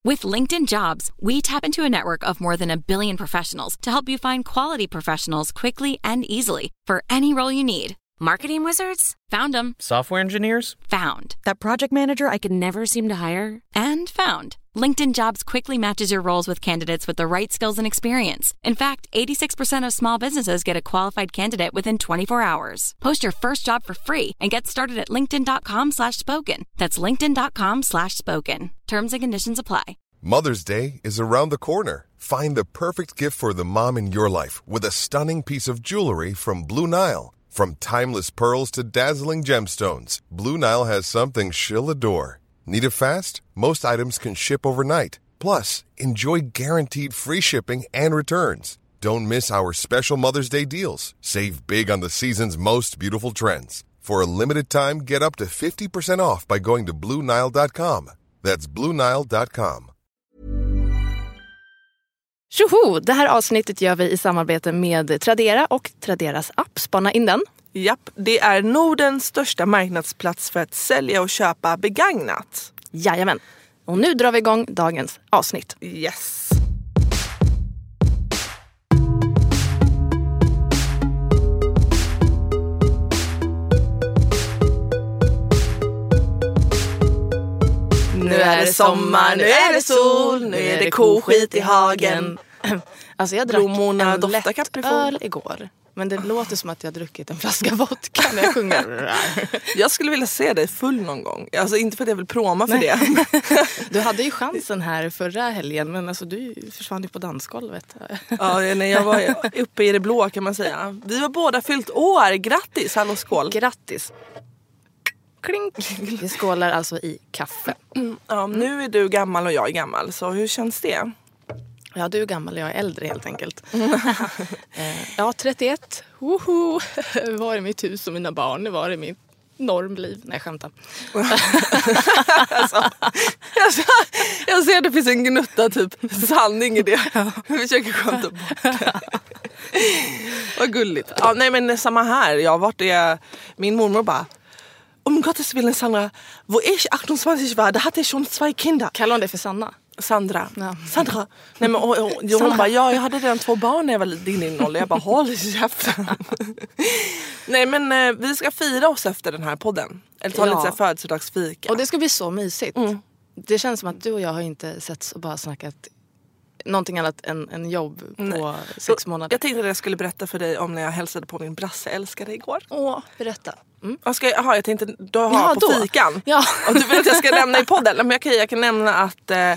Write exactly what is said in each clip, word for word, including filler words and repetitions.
With LinkedIn Jobs, we tap into a network of more than a billion professionals to help you find quality professionals quickly and easily for any role you need. Marketing wizards? Found them. Software engineers? Found. That project manager I could never seem to hire? And found. LinkedIn Jobs quickly matches your roles with candidates with the right skills and experience. In fact, eighty-six percent of small businesses get a qualified candidate within twenty-four hours. Post your first job for free and get started at linkedin.com slash spoken. That's linkedin.com slash spoken. Terms and conditions apply. Mother's Day is around the corner. Find the perfect gift for the mom in your life with a stunning piece of jewelry from Blue Nile. From timeless pearls to dazzling gemstones, Blue Nile has something she'll adore. Need it fast? Most items can ship overnight. Plus, enjoy guaranteed free shipping and returns. Don't miss our special Mother's Day deals. Save big on the season's most beautiful trends. For a limited time, get up to fifty percent off by going to blue nile dot com. That's blue nile dot com. Tjoho! Det här avsnittet gör vi i samarbete med Tradera och Traderas app. Spana in den. Japp, det är Nordens största marknadsplats för att sälja och köpa begagnat. Jajamän. Och nu drar vi igång dagens avsnitt. Yes. Nu är det sommar, nu är det sol, nu är det koskit i hagen. Alltså jag drack Blommorna en doftar lätt kaprifol. öl igår. Men det låter som att jag har druckit en flaska vodka när jag sjunger. Jag skulle vilja se dig full någon gång. Alltså inte för att jag vill proma för Nej. det. Du hade ju chansen här förra helgen, men alltså du försvann ju på dansgolvet. Ja, nej, jag var uppe i det blå kan man säga. Vi var båda fyllt år. Grattis, hallå skål. Grattis. Klink. Vi skålar alltså i kaffe. Ja, nu är du gammal och jag är gammal. Så hur känns det? Ja, du är gammal och jag är äldre helt enkelt. Ja, trettioett. Woho! Var är mitt hus och mina barn? Var är mitt normliv? Nej, skämta. alltså, jag, jag ser att det finns en gnutta typ sanning i det. Jag försöker skämta bort det. Vad gulligt. Ja, nej men samma här. Jag har varit det. Min mormor bara... Om Gottes willen Sandra, wo ich achtundzwanzig war, da hatte ich schon zwei Kinder. Kallar hon det för Sanna? Sandra. Ja. Sandra. Nej men och, och, och, hon bara, ja jag hade redan två barn när jag var din innehåll. Jag bara, håll käften. Nej men eh, vi ska fira oss efter den här podden. Eller ta Ja. lite så här födelsedagsfika. Och det ska bli så mysigt. Mm. Det känns som att du och jag har inte setts och bara snackat någonting annat än, än jobb på Nej. sex Så månader. Jag tänkte att jag skulle berätta för dig om när jag hälsade på min brasseälskare igår. Åh, berätta. Mm. Jag ska, aha, jag tänkte då ha Ja, på då. fikan. Ja. Och du vill att jag ska nämna i podden? Men okej, jag kan nämna att eh,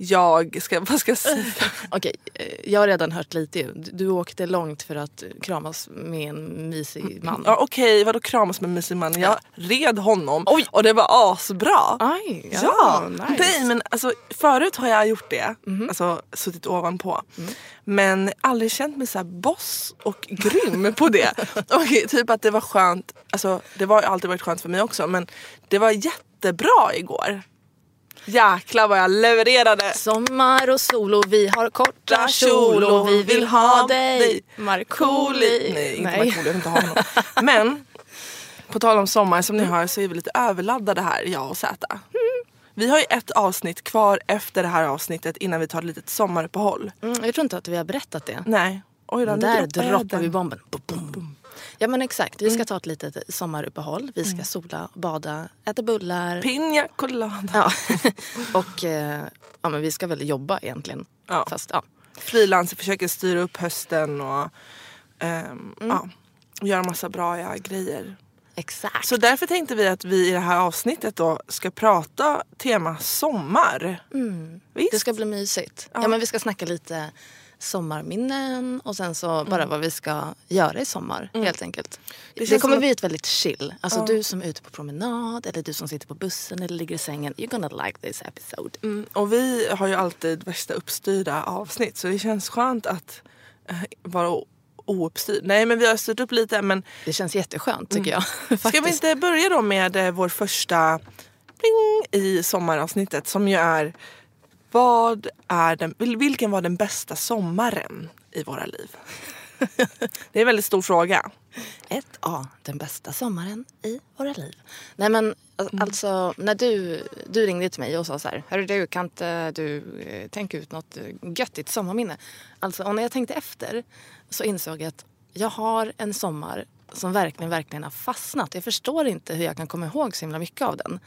jag ska, vad ska jag säga? Okej, eh, jag har redan hört lite ju. Du, du åkte långt för att kramas med en mysig man. Ja okej, vadå kramas med mysig man? Jag red honom. Oj. Och det var asbra. Aj, ja, Ja, nice. nej men alltså förut har jag gjort det. Mhm. Alltså suttit ovanpå. Mm. Men aldrig känt mig så här boss och grym på det. Och typ att det var skönt. Alltså det har alltid varit skönt för mig också. Men det var jättebra igår. Jäklar vad jag levererade. Sommar och sol och vi har korta kjol och vi vill ha dig. Markoolio. Nej, inte Markoolio, jag vill inte ha honom. Men på tal om sommar som ni hör så är vi lite överladdade här, jag och Zäta. Mm. Vi har ju ett avsnitt kvar efter det här avsnittet innan vi tar ett litet sommaruppehåll. Mm, jag tror inte att vi har berättat det. Nej. Oj då, nu Där droppar jag droppar den. vi bomben. Bum, bum, bum. Ja men exakt, vi ska ta ett litet sommaruppehåll. Vi ska sola, bada, äta bullar. Pina colada. Ja. Och eh, ja, men vi ska väl jobba egentligen. Ja. Fast ja. Frilanser försöker styra upp hösten och ehm, ja, göra massa bra ja, grejer. Exakt. Så därför tänkte vi att vi i det här avsnittet då ska prata tema sommar. Mm. Visst? Det ska bli mysigt. Ja. Ja. men vi ska snacka lite sommarminnen och sen så bara vad vi ska göra i sommar helt enkelt. Det Det, känns kommer som bli ett väldigt chill. Alltså Ja. du som är ute på promenad eller du som sitter på bussen eller ligger i sängen. You're gonna like this episode. Mm, och vi har ju alltid värsta uppstyrda avsnitt så det känns skönt att eh, vara ouppstyrd. Nej men vi har styrt upp lite men Det känns jätteskönt tycker jag. ska Faktiskt. vi inte börja då med eh, vår första pling i sommaravsnittet som ju är vad är den, vil- vilken var den bästa sommaren i våra liv? Det är en väldigt stor fråga. Ett, ja, den bästa sommaren i våra liv. Nej men alltså, när du, du ringde till mig och sa så här, hörru du, kan inte du eh, tänka ut något göttigt sommarminne? Alltså, och när jag tänkte efter så insåg jag att jag har en sommar som verkligen, verkligen har fastnat. Jag förstår inte hur jag kan komma ihåg så himla mycket av den.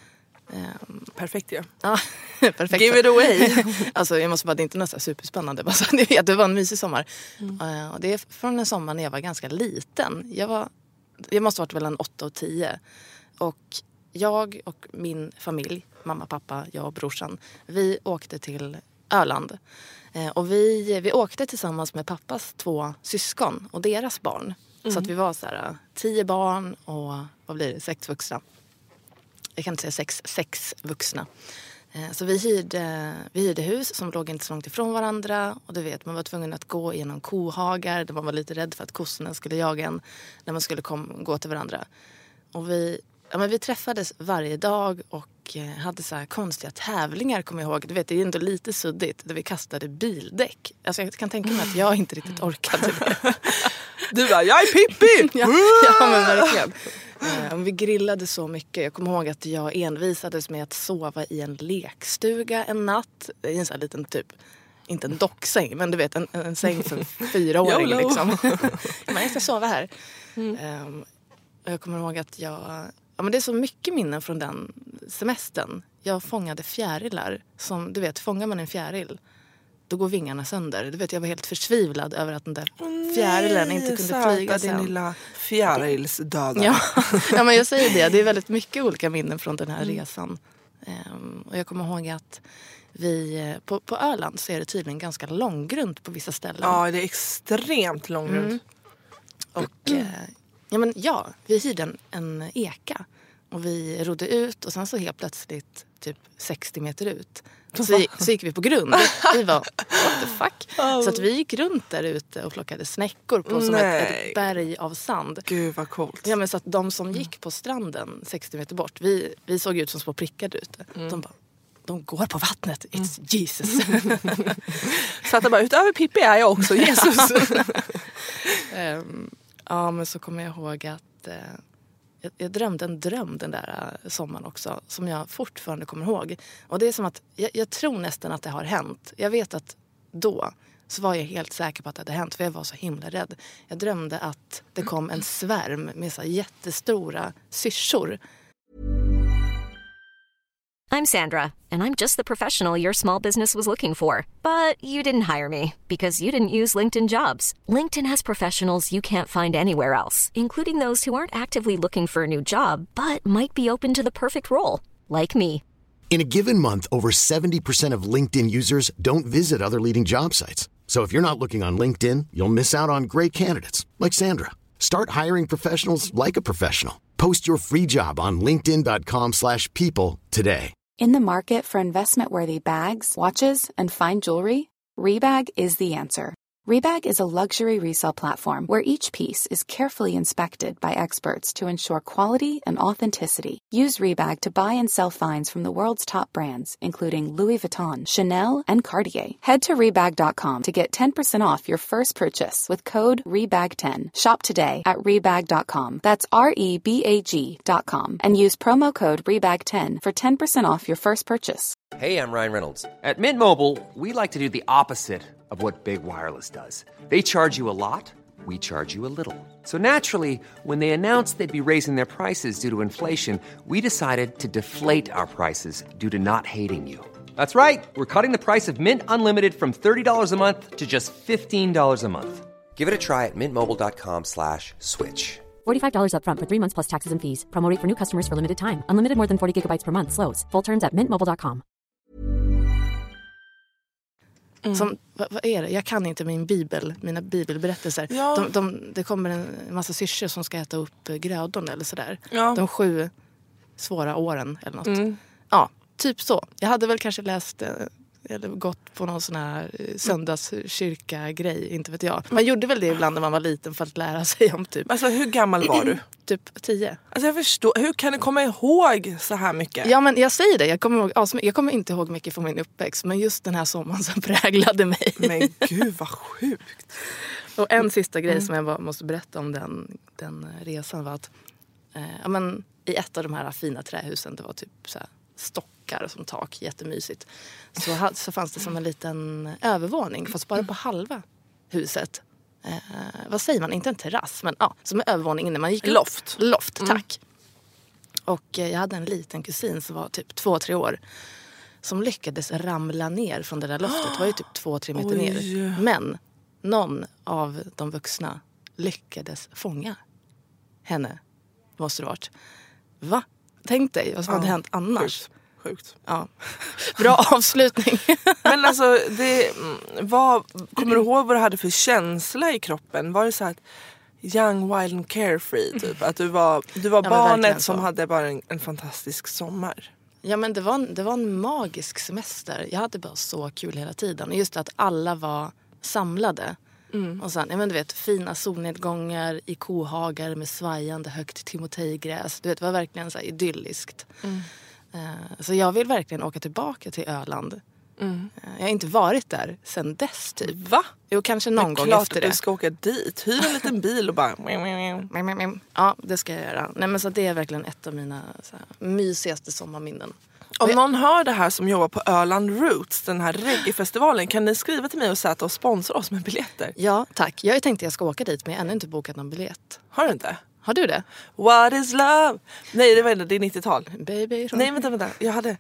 Um, perfekt ju. Ja, perfekt. Give it away. Alltså jag måste bara, det är inte nästan superspännande. Bara så ni vet, det var en mysig sommar. Mm. Uh, och det är från en sommar när jag var ganska liten. Jag, var, jag måste ha varit mellan åtta och tio. Och jag och min familj, mamma, pappa, jag och brorsan, vi åkte till Öland. Uh, och vi, vi åkte tillsammans med pappas två syskon och deras barn. Mm. Så att vi var så här, tio barn och vad blir det, sex vuxna. Jag kan inte säga sex, sex vuxna. Så vi hyrde, vi hyrde hus som låg inte så långt ifrån varandra. Och du vet, man var tvungen att gå genom kohagar. Där man var lite rädd för att kossorna skulle jaga en när man skulle kom, gå till varandra. Och vi, ja, men vi träffades varje dag och hade så här konstiga tävlingar, kommer jag ihåg. Du vet, det är ändå lite suddigt, där vi kastade bildäck. Alltså jag kan tänka mig att jag inte riktigt orkade det. Du bara, jag är Pippi! ja, ja, men verkligen. Uh, vi grillade så mycket. Jag kommer ihåg att jag envisades med att sova i en lekstuga en natt. I en sån här liten typ, inte en docksäng, men du vet en, en säng för fyraåring liksom. Men jag ska sova här. Mm. Um, och jag kommer ihåg att jag, ja men det är så mycket minnen från den semestern. Jag fångade fjärilar. Som, du vet, fångar man en fjäril, då går vingarna sönder. Du vet, jag var helt försvivlad över att den där fjärilen inte kunde söta, flyga sen. Din lilla fjärilsdöda. Ja. ja, men jag säger det. Det är väldigt mycket olika minnen från den här mm. resan. Um, och jag kommer ihåg att vi, på, på Öland så är det tydligen ganska långgrunt på vissa ställen. Ja, det är extremt långgrunt. Mm. Och mm. Eh, ja, men ja, vi hyrde en, en eka. Och vi rodde ut och sen så helt plötsligt typ sextio meter ut. Så, så gick vi på grund. Vi var, what the fuck? Oh. Så att vi gick runt där ute och plockade snäckor på som ett, ett berg av sand. Gud vad coolt. Ja, men så att de som gick på stranden sextio meter bort, vi, vi såg ut som små prickar där ute. Mm. De bara, de går på vattnet. It's mm. Jesus. Så att det bara, utöver Pippi är jag också Jesus. um, ja, men så kommer jag ihåg att... Uh, Jag, jag drömde en dröm den där uh, sommaren också, som jag fortfarande kommer ihåg. Och det är som att, jag, jag tror nästan att det har hänt. Jag vet att då så var jag helt säker på att det hade hänt, för jag var så himla rädd. Jag drömde att det kom en svärm med så jättestora syrsor. I'm Sandra, and I'm just the professional your small business was looking for. But you didn't hire me because you didn't use LinkedIn Jobs. LinkedIn has professionals you can't find anywhere else, including those who aren't actively looking for a new job, but might be open to the perfect role, like me. In a given month, over seventy percent of LinkedIn users don't visit other leading job sites. So if you're not looking on LinkedIn, you'll miss out on great candidates, like Sandra. Start hiring professionals like a professional. Post your free job on linkedin dot com slash people today. In the market for investment-worthy bags, watches, and fine jewelry, Rebag is the answer. Rebag is a luxury resale platform where each piece is carefully inspected by experts to ensure quality and authenticity. Use Rebag to buy and sell finds from the world's top brands, including Louis Vuitton, Chanel, and Cartier. Head to Rebag dot com to get ten percent off your first purchase with code rebag ten. Shop today at rebag dot com. That's R E B A G dot com. And use promo code rebag ten for ten percent off your first purchase. Hey, I'm Ryan Reynolds. At Mint Mobile, we like to do the opposite of what Big Wireless does. They charge you a lot, we charge you a little. So naturally, when they announced they'd be raising their prices due to inflation, we decided to deflate our prices due to not hating you. That's right. We're cutting the price of Mint Unlimited from thirty dollars a month to just fifteen dollars a month. Give it a try at mintmobile.com slash switch. forty-five dollars up front for three months plus taxes and fees. Promo rate for new customers for limited time. Unlimited more than forty gigabytes per month. Slows full terms at mint mobile dot com. Mm. Som, vad, vad är det? Jag kan inte min bibel, mina bibelberättelser. Ja. De, de, det kommer en massa syrsor som ska äta upp grödorna eller sådär. Ja. De sju svåra åren eller något. Mm. Ja, typ så. Jag hade väl kanske läst eller gått på någon sån här söndagskyrka-grej, inte vet jag. Man gjorde väl det ibland när man var liten för att lära sig om typ... Alltså hur gammal var du? Typ tio. Alltså jag förstår, hur kan du komma ihåg så här mycket? Ja men jag säger det, jag kommer, ihåg, alltså, jag kommer inte ihåg mycket från min uppväxt, men just den här sommaren som präglade mig. Men gud vad sjukt. Och en sista grej mm. som jag bara måste berätta om den, den resan var att eh, ja, men, i ett av de här fina trähusen, det var typ så här stockar som tak, jättemysigt. Så, så fanns det som en liten övervåning, fast bara på halva huset. Eh, vad säger man? Inte en terrass, men ja, som en övervåning innan man gick upp. Loft. Loft, tack. Mm. Och eh, jag hade en liten kusin som var typ två, tre år. Som lyckades ramla ner från det där loftet. Det var ju typ två, tre meter Oj. ner. Men någon av de vuxna lyckades fånga henne. Måste det varit. Va? Tänk dig vad som ja, hade hänt annars. Sjukt. Sjukt. Ja. Bra avslutning. Men alltså, det, vad, kommer du ihåg vad du hade för känsla i kroppen? Var det så att young, wild and carefree typ? Att du var, du var ja, barnet som hade bara en, en fantastisk sommar? Ja, men det var, en, det var en magisk semester. Jag hade bara så kul hela tiden. Och just att alla var samlade. Mm. Och sen, ja, men du vet, fina solnedgångar i kohagar med svajande högt timotejgräs. Du vet, det var verkligen så här idylliskt. Mm. Uh, så jag vill verkligen åka tillbaka till Öland. Mm. Uh, jag har inte varit där sedan dess typ. Va? Jo, kanske någon men gång klart efter att det. Du ska åka dit. Hyr en liten bil och bara... Ja, det ska jag göra. Nej, men så det är verkligen ett av mina så här, mysigaste sommarminnen. Om någon hör det här som jobbar på Öland Roots, den här reggae-festivalen, kan ni skriva till mig och säga att de sponsrar oss med biljetter? Ja, tack. Jag tänkte att jag ska åka dit, men jag har ännu inte bokat någon biljett. Har du inte? Har du det? What is love? Nej, det var inte, det är nittiotal. Baby. Nej, vänta, vänta. Jag hade...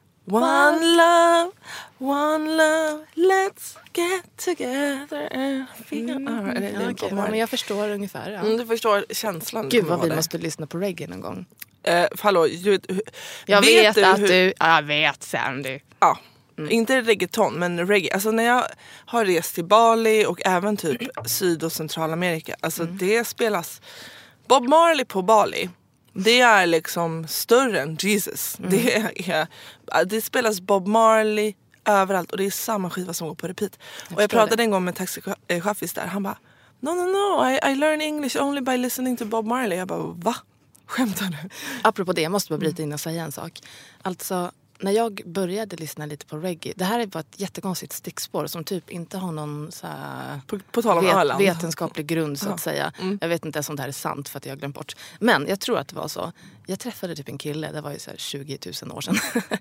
One love, one love, let's get together and feel... Mm, ah, det, det ja, okay. Ja, men jag förstår ungefär. Ja. Mm, du förstår känslan. Gud vad vi det. måste lyssna på reggae någon gång. Uh, hallå, du, jag vet, vet du att hur... du... Jag vet, Sandy. Ja, mm. Inte reggaeton, men reggae. Alltså när jag har rest till Bali och även typ Syd- och Centralamerika. Alltså mm. det spelas... Bob Marley på Bali... Det är liksom större än Jesus. Mm. Det, är, det spelas Bob Marley överallt och det är samma skiva som går på repeat. Jag och jag pratade det. en gång med taxichaffis där. Han bara, no, no, no, I, I learn English only by listening to Bob Marley. Jag bara, va? Skämtar du? Apropå det, jag måste bara bryta in och säga en sak. Alltså, när jag började lyssna lite på reggae, det här är bara ett jättekonstigt stickspår som typ inte har någon så här, på, på tal om vet, Öland. vetenskaplig grund så att ja. säga. Mm. Jag vet inte ens om det här är sant för att jag har glömt bort. Men jag tror att det var så. Jag träffade typ en kille, det var ju så här tjugo tusen år sedan,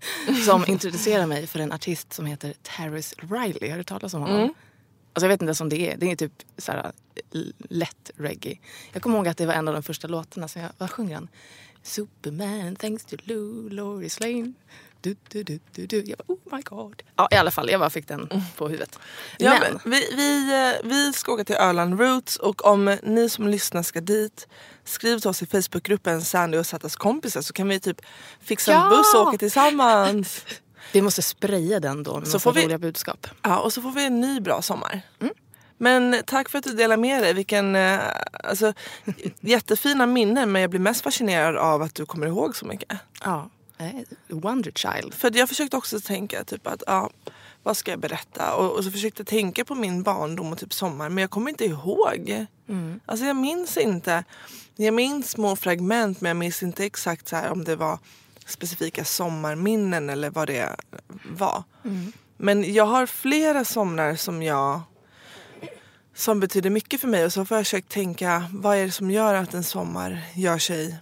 som introducerade mig för en artist som heter Terrence Riley. Har du talat om honom? Mm. Alltså jag vet inte ens om det är. Det är typ så här lätt reggae. Jag kommer ihåg att det var en av de första låtarna som jag, vad sjunger han? Superman, thanks to Lou, Loris Lane. Du, du, du, du, du. Jag bara, oh my god. Ja, i alla fall, jag bara fick den på huvudet. Ja, men men vi, vi, vi ska åka till Öland Roots och om ni som lyssnar ska dit, skriv till oss i Facebookgruppen Sandy och Sattas kompisar så kan vi typ fixa ja! en buss och åka tillsammans. Vi måste spraya den då med så får vi, roliga budskap. Ja, och så får vi en ny bra sommar. Mm. Men tack för att du delar med dig. Vilken, alltså, jättefina minnen, men jag blir mest fascinerad av att du kommer ihåg så mycket. Ja. Wonder Child. För jag försökte också tänka typ att ja, vad ska jag berätta och, och så försökte jag tänka på min barndom och typ sommar, men jag kommer inte ihåg. Mm. Alltså jag minns inte. Jag minns små fragment, men jag minns inte exakt så här om det var specifika sommarminnen eller vad det var. Mm. Men jag har flera somrar som jag som betyder mycket för mig och så får jag försökt tänka vad är det som gör att en sommar gör sig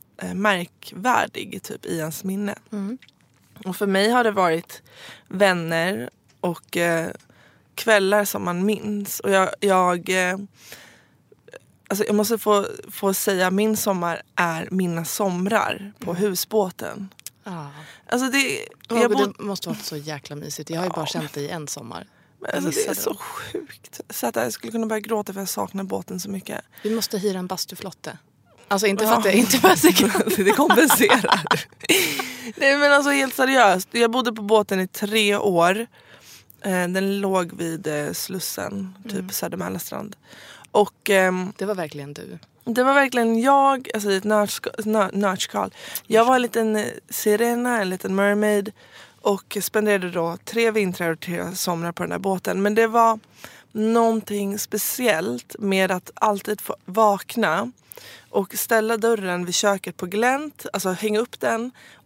märkvärdig typ i ens minne. Mm. Och för mig har det varit vänner och eh, kvällar som man minns. Och jag, jag, eh, alltså jag måste få, få säga min sommar är mina somrar på mm. husbåten. Ah. Alltså det, oh, jag bod... det måste vara så jäkla mysigt. Jag har ju bara ja. känt det i en sommar. Men alltså det är så sjukt. Så att jag skulle kunna börja gråta för jag saknar båten så mycket. Vi måste hyra en bastuflotte. Alltså inte för att det, inte för att det, det kompenserar. Nej men alltså helt seriöst. Jag bodde på båten i tre år. Den låg vid Slussen, typ mm. Södermälarstrand. Och um, det var verkligen du. Det var verkligen jag, alltså i ett nördskal. Jag var en liten sirena, en liten mermaid. Och spenderade då tre vintrar och tre somrar på den här båten. Men det var någonting speciellt med att alltid få vakna och ställa dörren vid köket på glänt, alltså hänga upp den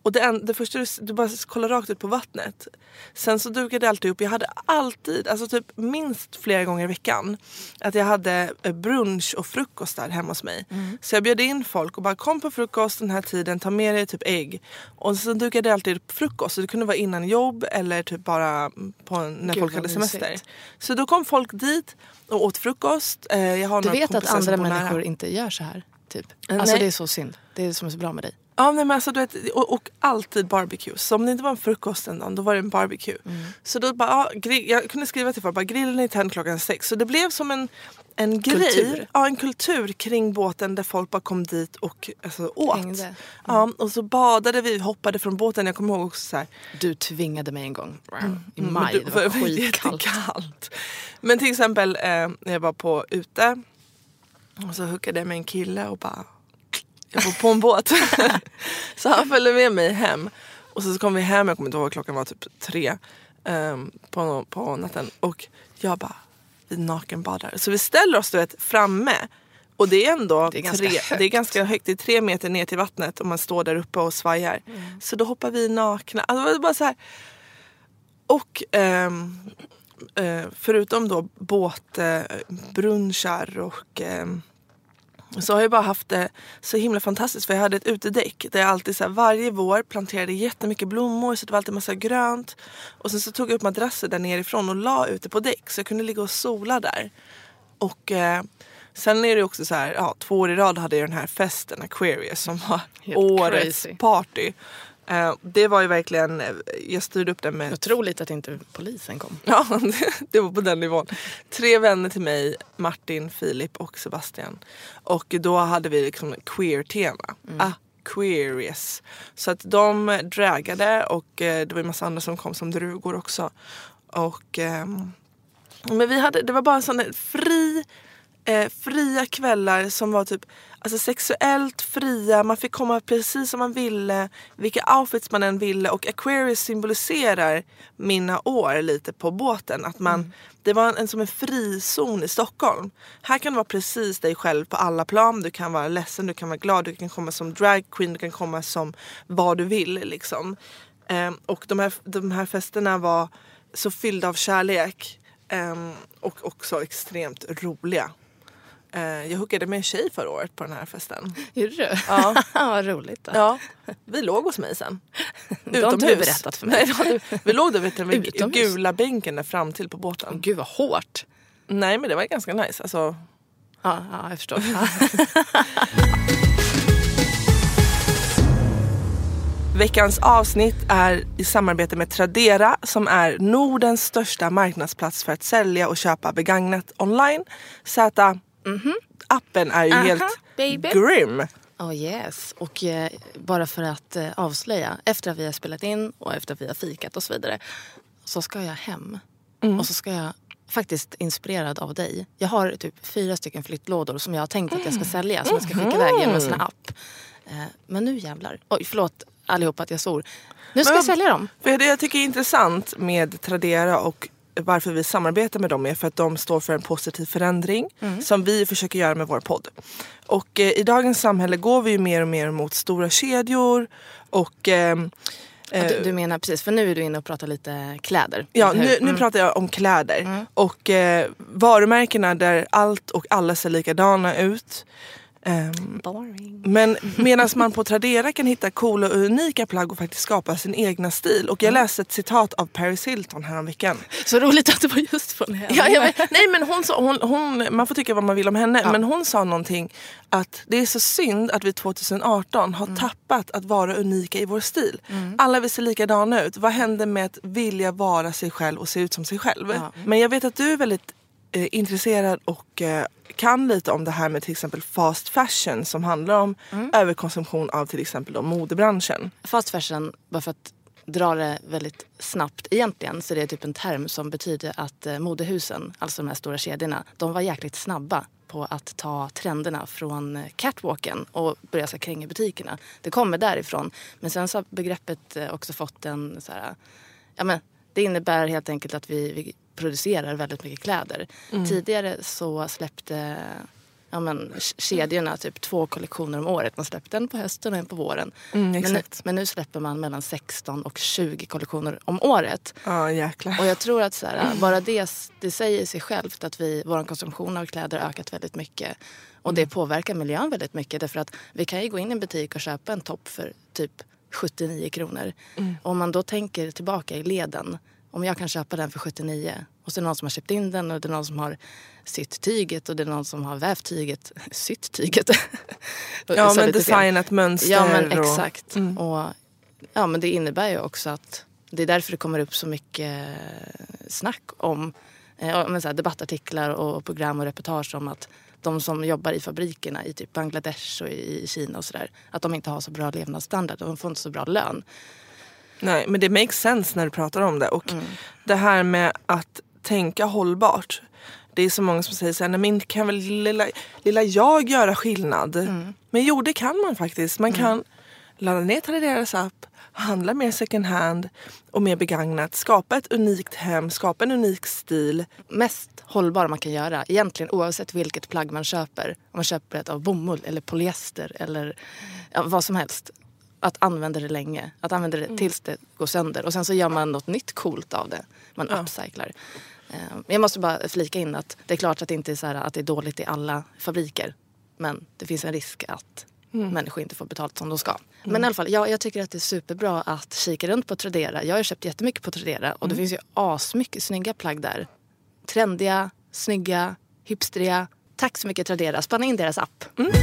Och det, en, det första du, du bara kollar rakt ut på vattnet. Sen så dukade jag alltid upp. Jag hade alltid, alltså typ minst flera gånger i veckan, att jag hade brunch och frukost där hemma hos mig. Mm. Så jag bjöd in folk och bara kom på frukost den här tiden, ta med dig typ ägg. Och så dukade jag alltid upp frukost. Så det kunde vara innan jobb eller typ bara på, när Gud, folk hade semester. Mysigt. Så då kom folk dit och åt frukost. Jag har du vet att andra människor nära. Inte gör så här? Typ. Alltså Nej. Det är så synd. Det är det som är så bra med dig. Ja, men alltså, du vet, och, och alltid barbecue. Så om det inte var en frukost en dag, då var det en barbecue. Mm. Så då bara, ja, grill, jag kunde skriva till folk, bara grillen är tänd klockan sex. Så det blev som en, en grej, kultur. Ja, en kultur kring båten där folk bara kom dit och alltså, åt. Mm. Ja, och så badade vi, hoppade från båten. Jag kommer ihåg också så här. Du tvingade mig en gång mm. i maj, mm, det var skitkallt. Kallt. Men till exempel, eh, när jag var på ute och så hookade jag med en kille och bara... Jag var på en båt. Så han följde med mig hem. Och så kom vi hem, jag kommer inte ihåg, klockan var typ tre um, på, på natten. Och jag bara, vi nakenbadar. Så vi ställer oss, du vet, framme. Och det är ändå det är tre, det är ganska högt. Det är tre meter ner till vattnet och man står där uppe och svajar. Mm. Så då hoppar vi nakna. Alltså det var bara så här. Och um, uh, förutom då båtbrunchar uh, och... Um, så har jag bara haft det så himla fantastiskt. För jag hade ett utedäck där jag alltid så här, varje vår planterade jättemycket blommor. Så det var alltid massa grönt. Och sen så tog jag upp madrasser där nerifrån och la ute på däck. Så jag kunde ligga och sola där. Och eh, sen är det också så här, ja, två år i rad hade jag den här festen Aquarius som var helt årets crazy party. Uh, det var ju verkligen, jag styrde upp det med... Otroligt att inte polisen kom. Ja, det var på den nivån. Tre vänner till mig, Martin, Filip och Sebastian. Och då hade vi liksom queer-tema. Mm. Aquarius. Så att de dragade och uh, det var en massa andra som kom som drugor också. Och um, men vi hade, det var bara en sån här fri... Eh, fria kvällar som var typ alltså sexuellt fria, man fick komma precis som man ville, vilka outfits man än ville, och Aquarius symboliserar mina år lite på båten, att man mm. det var en, en som en frizon i Stockholm. Här kan du vara precis dig själv på alla plan, du kan vara ledsen, du kan vara glad, du kan komma som drag queen, du kan komma som vad du vill liksom. Eh, och de här, de här festerna var så fyllda av kärlek eh, och också extremt roliga. Jag hookade med en tjej förra året på den här festen. Gjorde du? Ja. Vad roligt då. Ja, vi låg hos mig sen. Det har inte du berättat för mig. Nej, vi låg där vid den gula bänken där fram till på båten. Oh, gud vad hårt. Nej, men det var ganska nice. Alltså... Ja, ja, jag förstår. Veckans avsnitt är i samarbete med Tradera, som är Nordens största marknadsplats för att sälja och köpa begagnat online. Z, mm-hmm. appen är ju uh-huh, helt baby. Grym. Oh yes, och eh, bara för att eh, avslöja, efter att vi har spelat in och efter att vi har fikat och så vidare, så ska jag hem. Mm. Och så ska jag, faktiskt inspirerad av dig, jag har typ fyra stycken flyttlådor som jag har tänkt att jag ska sälja, som jag ska skicka iväg genom en sån här app. Eh, men nu jävlar, oj förlåt allihopa att jag sor. Nu ska men, jag sälja dem. För det jag tycker är intressant med Tradera och varför vi samarbetar med dem är för att de står för en positiv förändring mm. som vi försöker göra med vår podd. Och eh, i dagens samhälle går vi ju mer och mer mot stora kedjor och... Eh, du, du menar precis, för nu är du inne och pratar lite kläder. Ja, nu, nu mm. pratar jag om kläder. Mm. Och eh, varumärkena där allt och alla ser likadana ut. Um, men medan man på Tradera kan hitta coola och unika plagg och faktiskt skapa sin egna stil. Och jag mm. läste ett citat av Paris Hilton här om veckan. Så roligt att det var just från henne. Ja, jag vet, nej men hon, sa, hon, hon man får tycka vad man vill om henne, ja. Men hon sa någonting att det är så synd att vi tjugo arton har mm. tappat att vara unika i vår stil. Mm. Alla vill se likadana ut. Vad händer med att vilja vara sig själv och se ut som sig själv? Ja. Men jag vet att du är väldigt eh, intresserad och eh, kan lite om det här med till exempel fast fashion som handlar om mm. överkonsumtion av till exempel då modebranschen. Fast fashion, bara för att dra det väldigt snabbt egentligen, så det är typ en term som betyder att eh, modehusen, alltså de här stora kedjorna, de var jäkligt snabba på att ta trenderna från catwalken och börja så kränga butikerna. Det kommer därifrån, men sen så har begreppet eh, också fått en så här, ja men det innebär helt enkelt att vi, vi producerar väldigt mycket kläder. Mm. Tidigare så släppte ja, men, kedjorna typ två kollektioner om året. Man släppte en på hösten och en på våren. Mm, men, nu, men nu släpper man mellan sexton och tjugo kollektioner om året. Ja, jäklar. Och jag tror att så här, bara det, det säger sig självt att vi, vår konsumtion av kläder har ökat väldigt mycket. Och det påverkar miljön väldigt mycket. Därför att vi kan ju gå in i en butik och köpa en topp för typ sjuttionio kronor. Mm. Och om man då tänker tillbaka i leden. Om jag kan köpa den för sjuttionio. Och så är det någon som har köpt in den. Och det är någon som har sytt tyget. Och det är någon som har vävt tyget. Sytt tyget. Ja, men designat mönster. Ja, men och... exakt. Mm. Och ja, men det innebär ju också att det är därför det kommer upp så mycket snack om eh, men så här, debattartiklar och program och reportage om att de som jobbar i fabrikerna i typ Bangladesh och i Kina och sådär, att de inte har så bra levnadsstandard och de får inte så bra lön. Nej, men det makes sense när du pratar om det. Och mm. det här med att tänka hållbart. Det är så många som säger så här, nej men kan väl lilla, lilla jag göra skillnad? Mm. Men jo, det kan man faktiskt. Man mm. kan ladda ner Traderas app, handla mer second hand och mer begagnat. Skapa ett unikt hem, skapa en unik stil. Mest hållbara man kan göra, egentligen oavsett vilket plagg man köper. Om man köper ett av bomull eller polyester eller ja, vad som helst. Att använda det länge. Att använda det tills det går sönder. Och sen så gör man något nytt coolt av det. Man ja. upcyclar. Jag måste bara flika in att det är klart att det inte är så här, att det är dåligt i alla fabriker. Men det finns en risk att mm. människor inte får betalt som de ska. Mm. Men i alla fall, ja, jag tycker att det är superbra att kika runt på Tradera. Jag har köpt jättemycket på Tradera. Och mm. det finns ju asmycket snygga plagg där. Trendiga, snygga, hipstriga. Tack så mycket Tradera. Spanna in deras app. Mm.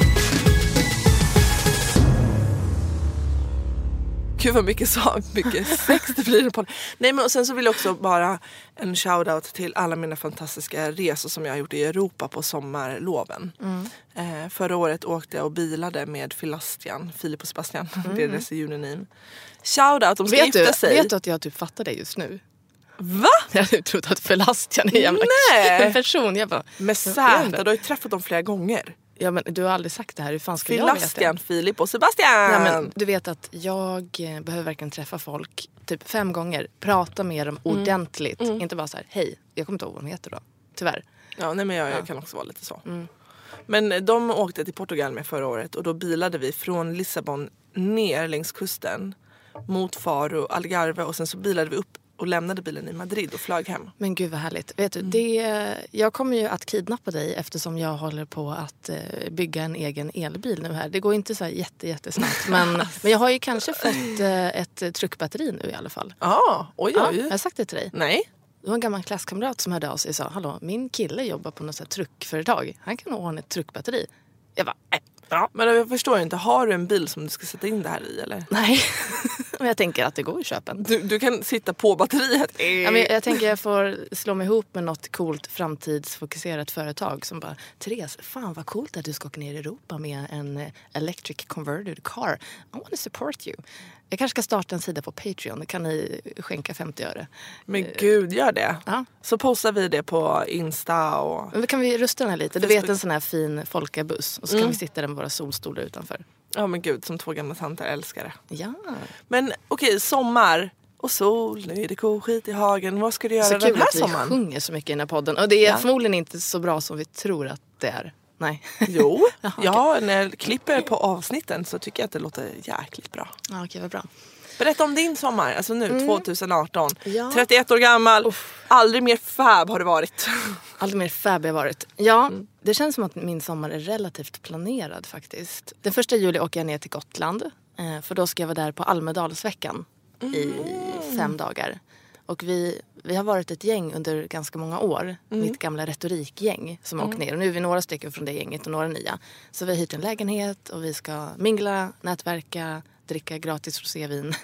Gud vad mycket så mycket sex det blir på. Nej, men och sen så vill jag också bara en shoutout till alla mina fantastiska resor som jag har gjort i Europa på sommarloven. Mm. Eh, förra året åkte jag och bilade med Filastian, Filip och Sebastian. Mm. Det är deras junonym. Shoutout, de ska vet gifta du, sig. Vet du att jag typ fattar det just nu? Va? Jag hade trott att Filastian är en jävla Nej. person. Jag bara, med Zäta, du har ju träffat dem flera gånger. Ja, men du har aldrig sagt det här. Hur fan ska Filastian, jag veta? Filip och Sebastian. Ja, men du vet att jag behöver verkligen träffa folk typ fem gånger. Prata med dem mm. ordentligt. Mm. Inte bara så här, hej, jag kommer inte ihåg vad de heter då. Tyvärr. Ja, nej, men jag, jag ja. kan också vara lite så. Mm. Men de åkte till Portugal med förra året. Och då bilade vi från Lissabon ner längs kusten mot Faro, Algarve. Och sen så bilade vi upp och lämnade bilen i Madrid och flög hem. Men gud vad härligt. Vet du, mm. det, jag kommer ju att kidnappa dig eftersom jag håller på att eh, bygga en egen elbil nu här. Det går inte så här jätte, jättesnabbt. Men, men jag har ju kanske fått eh, ett truckbatteri nu i alla fall. Ah, oj, oj. Ja, jag har sagt det till dig. Nej. Det var en gammal klasskamrat som hörde av sig och sa, hallå, min kille jobbar på något så här truckföretag. Han kan nog ordna ett truckbatteri. Jag bara, äh. Ja, men jag förstår inte, har du en bil som du ska sätta in det här i eller? Nej, men jag tänker att det går i köpen. Du, du kan sitta på batteriet. Ja, men jag tänker jag får slå mig ihop med något coolt framtidsfokuserat företag som bara, Therese, fan vad coolt att du ska åka ner i Europa med en electric converted car. I want to support you. Jag kanske ska starta en sida på Patreon. Kan ni skänka femtio öre? Men gud, gör det. Ja. Så postar vi det på Insta och... Men kan vi rusta den här lite? Du vet en sån här fin folkabuss. Och så kan mm. vi sitta där med våra solstolar utanför. Ja men gud, som två gamla tanter älskar det. Ja. Men okej, okay, sommar och sol, nu är det koskit i hagen. Vad ska du göra så den här sommaren? Så kul att vi sjunger så mycket i den här podden. Och det är ja. förmodligen inte så bra som vi tror att det är. Nej. Jo, Jaha, ja, okay. När jag klipper på avsnitten så tycker jag att det låter jäkligt bra. Ja, okej, okay, vad bra. Berätta om din sommar, alltså nu, mm. tjugoarton. Ja. trettioett år gammal, Uff. aldrig mer fab har det varit. Aldrig mer fab har jag varit. Ja, mm. det känns som att min sommar är relativt planerad faktiskt. Den första juli åker jag ner till Gotland. För då ska jag vara där på Almedalsveckan mm. i fem dagar. Och vi, vi har varit ett gäng under ganska många år. Mm. Mitt gamla retorikgäng som har mm. åkt ner. Och nu är vi några stycken från det gänget och några nya. Så vi har hyrt en lägenhet och vi ska mingla, nätverka, dricka gratis rosévin.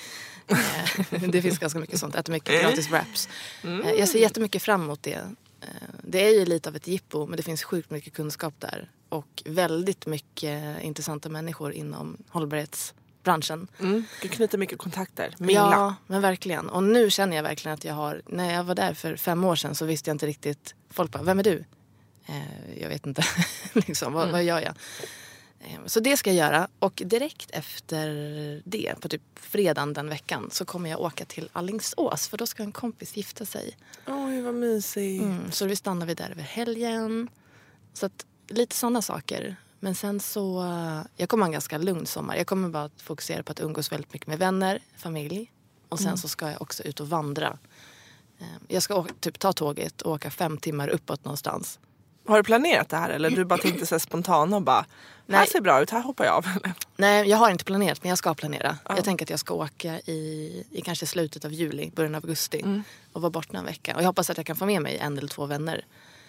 Det finns ganska mycket sånt. Äta mycket gratis wraps. Mm. Jag ser jättemycket fram emot det. Det är ju lite av ett jippo, men det finns sjukt mycket kunskap där. Och väldigt mycket intressanta människor inom hållbarhetsbranschen. Mm. Du knyter mycket kontakter. Mingla. Ja, men verkligen. Och nu känner jag verkligen att jag har... När jag var där för fem år sedan så visste jag inte riktigt... Folk bara, vem är du? Eh, jag vet inte. liksom, vad, mm. vad gör jag? Så det ska jag göra. Och direkt efter det, på typ fredagen den veckan, så kommer jag åka till Alingsås. För då ska en kompis gifta sig. Oj, vad mysigt. Mm, så vi stannar vi där över helgen. Så att lite sådana saker. Men sen så, jag kommer ha en ganska lugn sommar. Jag kommer bara att fokusera på att umgås väldigt mycket med vänner, familj. Och sen mm. så ska jag också ut och vandra. Jag ska åka, typ ta tåget och åka fem timmar uppåt någonstans. Har du planerat det här eller du bara tänkte så spontant och bara, det här ser bra ut, här hoppar jag av? Nej, jag har inte planerat men jag ska planera. Ja. Jag tänker att jag ska åka i, i kanske slutet av juli, början av augusti. Mm. Och vara borta en vecka. Och jag hoppas att jag kan få med mig en eller två vänner.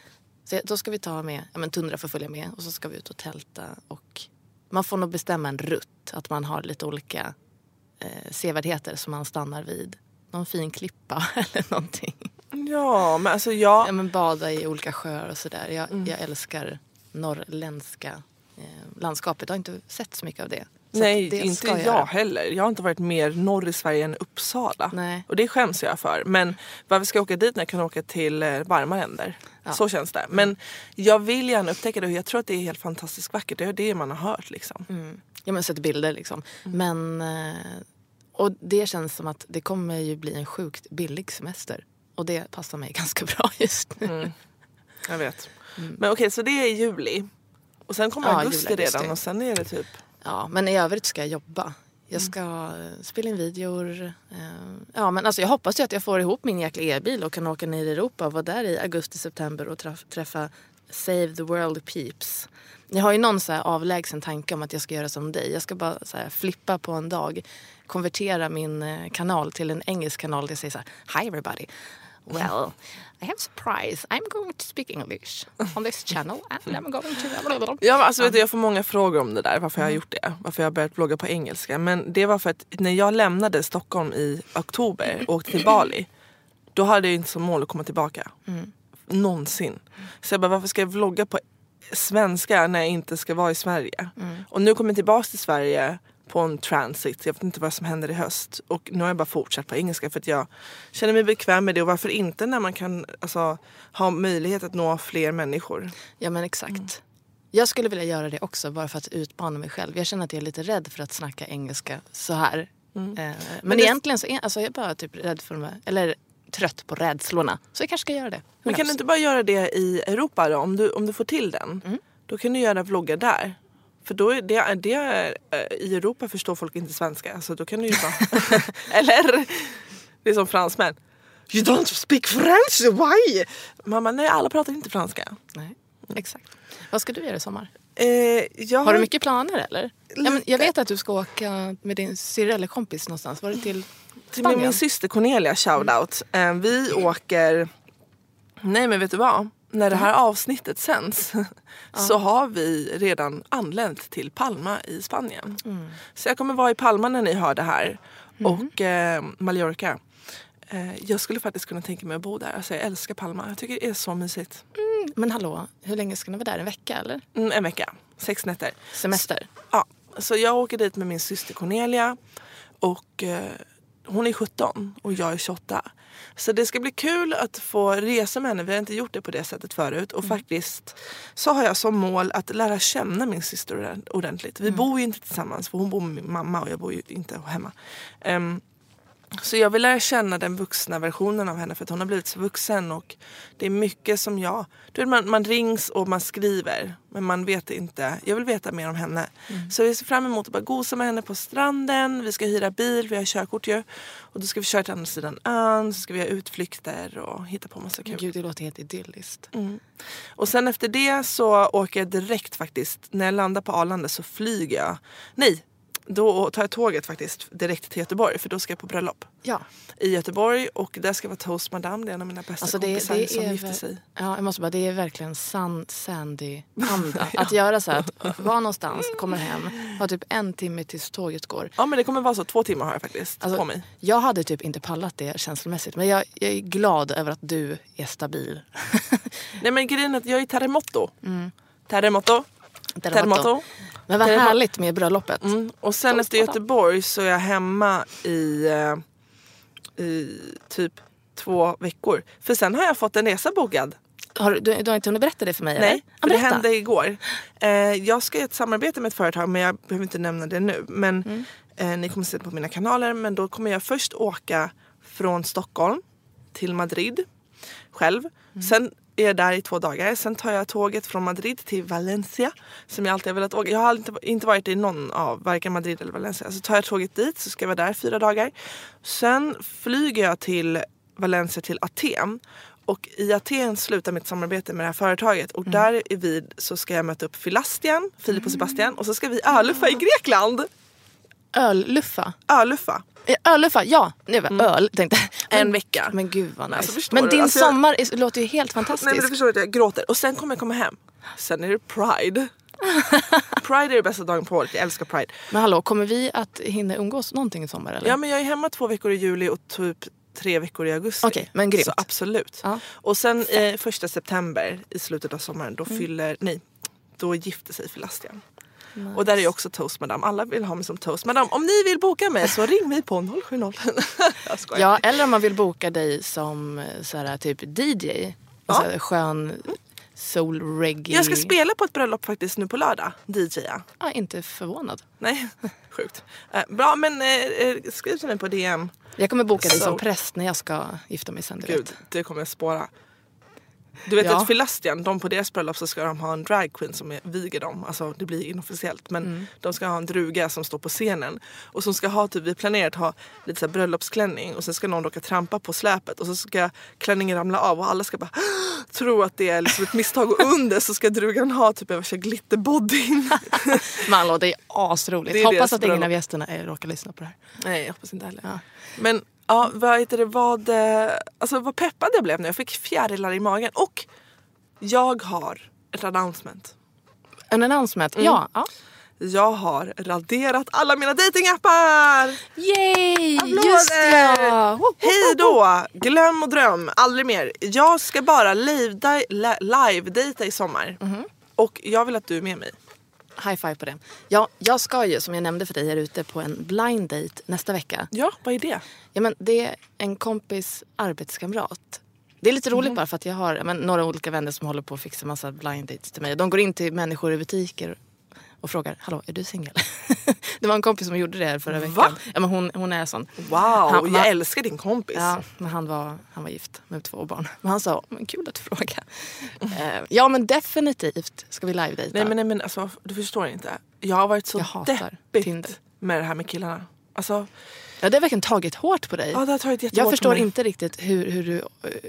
Så då ska vi ta med, ja men Tundra får följa med. Och så ska vi ut och tälta. Och man får nog bestämma en rutt. Att man har lite olika eh, sevärdheter som man stannar vid. Någon fin klippa eller någonting. Ja, men alltså jag... Ja, men bada i olika sjöar och sådär. Jag, mm. jag älskar norrländska eh, landskapet. Jag har inte sett så mycket av det. Så Nej, det inte jag göra. heller. Jag har inte varit mer norr i Sverige än Uppsala. Nej. Och det skäms jag för. Men varför ska jag åka dit när jag kan åka till varma länder? Ja. Så känns det. Men jag vill gärna upptäcka det. Och jag tror att det är helt fantastiskt vackert. Det är det man har hört liksom. Mm. Ja, men sett bilder liksom. Mm. Men... Eh, och det känns som att det kommer ju bli en sjukt billig semester. Och det passar mig ganska bra just nu. Mm. Jag vet. Mm. Men okej, så det är juli. Och sen kommer ja, augusti, juli, augusti redan. Och sen är det typ... Ja, men i övrigt ska jag jobba. Jag ska mm. spela in videor. Ja, men alltså jag hoppas ju att jag får ihop min jäkla e-bil och kan åka ner i Europa och vara där i augusti, september och träffa, träffa Save the World Peeps. Jag har ju någon så här avlägsen tanke om att jag ska göra som dig. Jag ska bara så här flippa på en dag. Konvertera min kanal till en engelsk kanal där jag säger så här: Hi everybody. Well, I have a surprise. I'm going to speak English on this channel and I'm going to... Ja, alltså vet du, jag får många frågor om det där, varför jag har gjort det. Varför jag har börjat blogga på engelska. Men det var för att när jag lämnade Stockholm i oktober och åkte till Bali, då hade jag inte som mål att komma tillbaka. Mm. Någonsin. Så jag bara, varför ska jag vlogga på svenska när jag inte ska vara i Sverige? Mm. Och nu kommer jag tillbaka till Sverige på en transit. Jag vet inte vad som händer i höst. Och nu har jag bara fortsatt på engelska för att jag känner mig bekväm med det. Och varför inte när man kan alltså, ha möjlighet att nå fler människor? Ja, men exakt. Mm. Jag skulle vilja göra det också bara för att utmana mig själv. Jag känner att jag är lite rädd för att snacka engelska så här. Mm. Eh, men men det... egentligen så är alltså, jag är bara typ rädd för mig. Eller trött på rädslorna. Så jag kanske ska göra det. Men kan du inte bara göra det i Europa då? Om du, om du får till den. Mm. Då kan du göra vloggar där. För då är det, det är, i Europa förstår folk inte svenska. Så då kan du ju bara... Eller, det är som fransmän. You don't speak French, why? Mamma, nej, alla pratar inte franska. Nej, exakt. Vad ska du göra i sommar? Eh, jag har... har du mycket planer eller? Ja, men jag vet att du ska åka med din syrra eller kompis någonstans. Var det till Spanien? Till min syster Cornelia, shoutout. Mm. Eh, vi åker... Nej, men vet du vad? När det här avsnittet sänds ja. så har vi redan anlänt till Palma i Spanien. Mm. Så jag kommer vara i Palma när ni hör det här. Mm. Och eh, Mallorca. Eh, jag skulle faktiskt kunna tänka mig att bo där. Alltså jag älskar Palma. Jag tycker det är så mysigt. Mm. Men hallå, hur länge ska ni vara där? En vecka eller? Mm, en vecka. Sex nätter. Semester? Ja, så jag åker dit med min syster Cornelia. Och... Eh, hon är sjutton och jag är tjugoåtta. Så det ska bli kul att få resa med henne. Vi har inte gjort det på det sättet förut. Och mm. faktiskt så har jag som mål att lära känna min syster ordentligt. Vi mm. bor ju inte tillsammans för hon bor med min mamma och jag bor ju inte hemma. Um, så jag vill lära känna den vuxna versionen av henne för att hon har blivit så vuxen och det är mycket som jag... Du vet, man, man rings och man skriver men man vet inte. Jag vill veta mer om henne. Mm. Så vi ser fram emot att bara gosa med henne på stranden. Vi ska hyra bil, vi har körkort ju. Och då ska vi köra till andra sidan ön. Så ska vi ha utflykter och hitta på massa kul. Gud, det låter helt idylliskt. Mm. Och sen efter det så åker jag direkt faktiskt. När jag landar på Arlanda så flyger jag. Nej! Då tar jag tåget faktiskt direkt till Göteborg. För då ska jag på bröllop. Ja. I Göteborg. Och där ska vara toast madame. Det är en av mina bästa alltså det, kompisar det som är, gifter sig. Ja, jag måste bara. Det är verkligen san, sandy anda. ja. Att göra så här. Att vara någonstans, kommer hem. Ha typ en timme tills tåget går. Ja, men det kommer vara så. Två timmar har jag faktiskt alltså, på mig. Jag hade typ inte pallat det känslomässigt. Men jag, jag är glad över att du är stabil. Nej, men grejen är att jag är terremoto. Mm. Terremoto. Terremoto. Terremoto. Men vad härligt med bröllopet. Mm. Och sen efter Göteborg så är jag hemma i, uh, i typ två veckor. För sen har jag fått en resa bokad. Har du, du har inte hunnit berätta det för mig? Nej, eller? för det hände igår. Uh, jag ska göra ett samarbete med ett företag men jag behöver inte nämna det nu. Men mm. uh, ni kommer se på mina kanaler. Men då kommer jag först åka från Stockholm till Madrid själv. Mm. Sen är där i två dagar. Sen tar jag tåget från Madrid till Valencia. Som jag alltid har velat åka. Jag har inte, inte varit i någon av varken Madrid eller Valencia. Så tar jag tåget dit så ska jag vara där fyra dagar. Sen flyger jag till Valencia till Aten. Och i Aten slutar mitt samarbete med det här företaget. Och mm. där i vid så ska jag möta upp Filastian, Filip och Sebastian. Och så ska vi öluffa i Grekland. Ölluffa? Öluffa. Öluffa, ja. Det var Mm. öl, tänkte jag. En vecka. Men gud vad nice. Alltså, men din alltså, sommar är, låter ju helt fantastisk. Nej men du förstår att jag gråter. Och sen kommer jag komma hem. Sen är det Pride. Pride är det bästa dagen på året. Jag älskar Pride. Men hallå, kommer vi att hinna umgås någonting i sommar eller? Ja men jag är hemma två veckor i juli och typ tre veckor i augusti. Okej, men grymt. Så absolut. Ja. Och sen eh, första september i slutet av sommaren då mm. fyller, nej, då gifter sig Filastian. Nice. Och där är jag också toast madame. Alla vill ha mig som toast madame. Om ni vill boka mig så ring mig på noll sju noll. Jag skojar. Ja, eller om man vill boka dig som såhär, typ D J. Ja. Såhär, skön soul reggae. Jag ska spela på ett bröllop faktiskt nu på lördag. D J. Ja, inte förvånad. Nej, sjukt. Eh, bra, men eh, skriv till mig på D M. Jag kommer boka dig so. som präst när jag ska gifta mig sen. Gud, det kommer jag spåra. Du vet ja. att Filastian, de på deras bröllop så ska de ha en drag queen som är, viger dem. Alltså det blir inofficiellt. Men mm. de ska ha en druga som står på scenen. Och som ska ha, typ vi planerat att ha lite så här bröllopsklänning. Och sen ska någon råka trampa på släpet. Och så ska klänningen ramla av. Och alla ska bara tro att det är liksom ett misstag. Och under så ska drugan ha typ en värsta glitterbody. Man, det är asroligt. Det är hoppas att bröllop. ingen av gästerna är, råkar lyssna på det här. Nej, jag hoppas inte heller. Ja. Men ja, vad heter det, vad, alltså, vad peppad jag blev när jag fick fjärilar i magen. Och jag har ett announcement. En announcement? Mm. Ja. ja. Jag har raderat alla mina datingappar. Yay! Applåder! Just ja! Hej då! Glöm och dröm. Aldrig mer. Jag ska bara live-data i sommar. Mm-hmm. Och jag vill att du är med mig. High five på det. Ja, jag ska ju, som jag nämnde för dig här ute, på en blind date nästa vecka. Ja, vad är det? Ja, men det är en kompis arbetskamrat. Det är lite roligt Mm. bara för att jag har men, några olika vänner som håller på att fixa massa blind dates till mig. De går in till människor i butiker och frågar, hallå, är du singel? Det var en kompis som gjorde det här förra veckan. Va? Ja, men hon, hon är sån. Wow, han, jag man, älskar din kompis. Ja, men han var, han var gift med två barn. Men han sa, men kul att du frågar. uh, ja, men definitivt ska vi live-data. Nej, men, nej, men alltså, du förstår inte. Jag har varit så jag hatar deppigt Tinder. med det här med killarna. Alltså... Ja, det har verkligen tagit hårt på dig. Ja, det har tagit jättehårt jag förstår på mig. inte riktigt hur, hur du uh,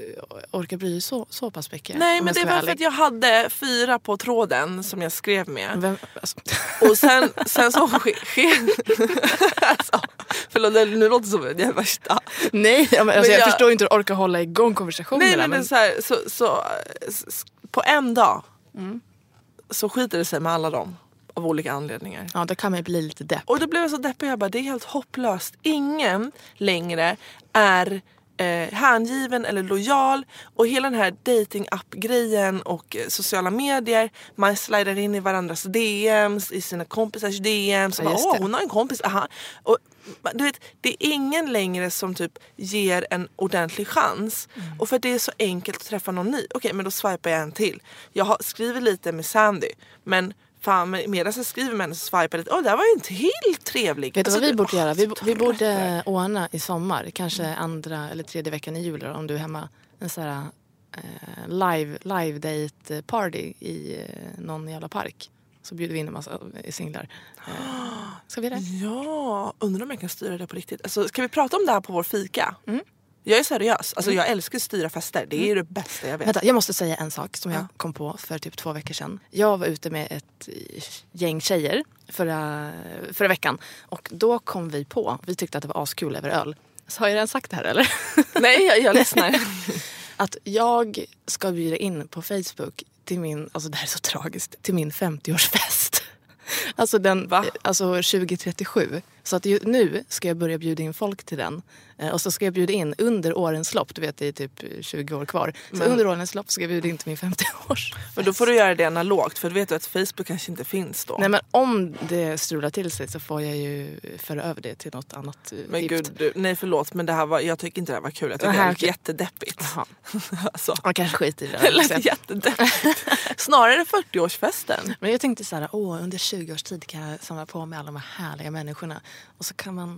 orkar bry dig så, så pass mycket. Nej, men det var för att jag hade fyra på tråden som jag skrev med. Vem, alltså. Och sen, sen så sker... alltså, förlåt, nu låter det som att jag är värsta. Nej, men, alltså, men jag, jag förstår inte hur du orkar hålla igång konversationerna. Nej, men, men... men så, här, så, så, så på en dag mm. så skiter det sig med alla dem. Av olika anledningar. Ja, då kan man ju bli lite depp. Och då blev jag så deppig. Jag bara, det är helt hopplöst. Ingen längre är eh, hängiven eller lojal. Och hela den här dating-app-grejen och eh, sociala medier. Man slidar in i varandras D Ms, i sina kompisars D Ms. Och ja, bara, åh, hon har en kompis. Aha. Och du vet, det är ingen längre som typ ger en ordentlig chans. Mm. Och för att det är så enkelt att träffa någon ny. Okej, okay, men då swipar jag en till. Jag har, skriver lite med Sandy. Men fan, medan jag skriver med henne så swipar lite. Åh, det här var ju inte helt trevligt. Vet du alltså, vad vi det, borde åh, göra? Vi, vi borde ordna i sommar. Kanske mm. andra eller tredje veckan i juli om du är hemma. En sån här eh, live, live date party i eh, någon jävla park. Så bjuder vi in en massa singlar. Eh, ska vi det? Ja, undrar om jag kan styra det på riktigt. Alltså, ska vi prata om det här på vår fika? Mm. Jag är seriös. Alltså, jag älskar att styra fester. Det är mm. det bästa jag vet. Vänta, jag måste säga en sak som jag ja. kom på för typ två veckor sedan. Jag var ute med ett gäng tjejer förra, förra veckan. Och då kom vi på, vi tyckte att det var askul över öl. Så har jag redan sagt det här, eller? Nej, jag, jag lyssnar. Att jag ska bjuda in på Facebook till min, alltså det här är så tragiskt, till min femtioårsfest. Alltså, den, alltså tjugo trettiosju. Så att ju, nu ska jag börja bjuda in folk till den. Eh, och så ska jag bjuda in under årens lopp. Du vet, det är typ tjugo år kvar. Så men, under årens lopp ska jag bjuda in till min femtioårs. Men då får du göra det analogt. För du vet att Facebook kanske inte finns då. Nej, men om det strular till sig så får jag ju föra över det till något annat. Men gift. gud, du, nej förlåt. Men det här var, jag tycker inte det här var kul. Jag tycker Aha, det var okay. jättedeppigt. alltså. Man kanske skiter i det. Eller jättedeppigt. Snarare fyrtioårsfesten. Men jag tänkte så här, åh, under tjugo års tid kan jag samla på med alla de här härliga människorna. Och så kan man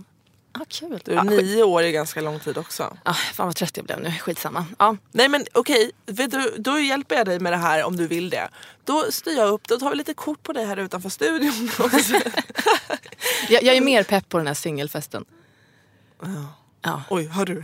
Ah, kul. Du, ah, nio år är ganska lång tid också. Ah, fan vad trött jag blev nu, skitsamma. Ah. Nej men okej, vet du, då hjälper jag dig med det här om du vill det. Då styr jag upp, då tar vi lite kort på dig här utanför studion. jag, jag är mer pepp på den här singelfesten. Ja. Ja. Oj, hör du?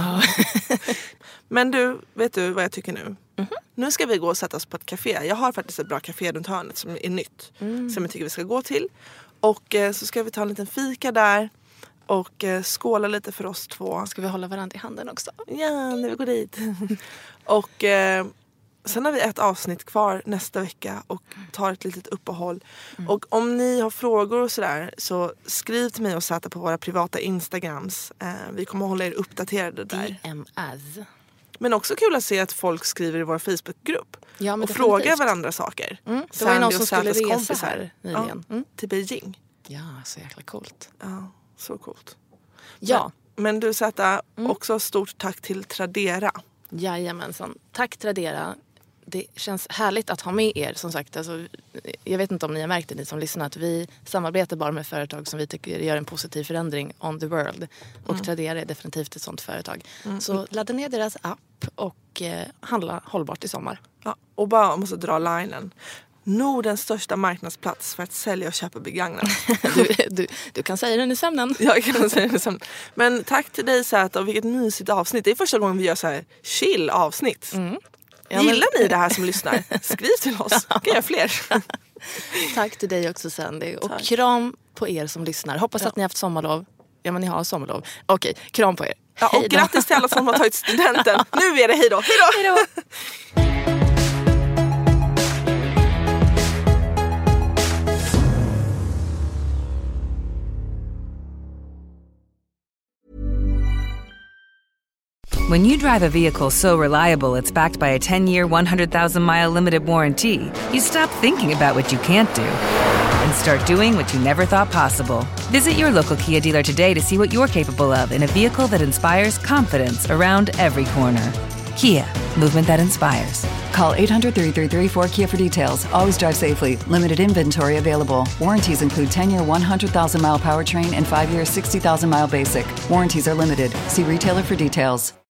Men du, vet du vad jag tycker nu? Mm-hmm. Nu ska vi gå och sätta oss på ett café. Jag har faktiskt ett bra café runt hörnet som är nytt. Mm. Som jag tycker vi ska gå till. Och eh, så ska vi ta en liten fika där. Och eh, skåla lite för oss två. Ska vi hålla varandra i handen också? Ja, när vi går dit. Och eh, sen har vi ett avsnitt kvar nästa vecka. Och tar ett litet uppehåll. Mm. Och om ni har frågor och sådär. Så skriv till mig och sätta på våra privata Instagrams. Eh, vi kommer hålla er uppdaterade där. D M S. Men också kul att se att folk skriver i vår Facebookgrupp. Ja, men och frågar varandra saker. Mm. Det var ju någon som skulle resa här nyligen. Ja, mm. till Beijing. Ja, så jäkla coolt. Ja, så coolt. Ja. Men, men du Zäta, mm. också stort tack till Tradera. Jajamensan. Tack Tradera. Det känns härligt att ha med er, som sagt. Alltså, jag vet inte om ni har märkt det, ni som lyssnar, att vi samarbetar bara med företag som vi tycker gör en positiv förändring on the world. Och mm. Tradera är definitivt ett sånt företag. Mm. Så ladda ner deras app och eh, handla hållbart i sommar. Ja, och bara måste dra linen. Nordens största marknadsplats för att sälja och köpa begagnat. du, du, du kan säga den i sömnen. Jag kan säga den i sömnen. Men tack till dig Zäta, och vilket mysigt avsnitt. Det är första gången vi gör så här chill avsnitt. Mm. Ja, Gillar men... ni det här som lyssnar? Skriv till oss. Kan jag fler? Tack till dig också Sandy. Och tack. Kram på er som lyssnar. Hoppas ja. att ni har haft sommarlov. Ja, men ni har sommarlov. Okej, kram på er. Ja, och hejdå. Grattis till alla som har tagit studenten. Nu är det hejdå. Hejdå. Hejdå. When you drive a vehicle so reliable it's backed by a ten-year, one hundred thousand mile limited warranty, you stop thinking about what you can't do and start doing what you never thought possible. Visit your local Kia dealer today to see what you're capable of in a vehicle that inspires confidence around every corner. Kia, movement that inspires. Call eight hundred, three three three, four Kia for details. Always drive safely. Limited inventory available. Warranties include ten-year, one hundred thousand mile powertrain and five-year, sixty thousand mile basic. Warranties are limited. See retailer for details.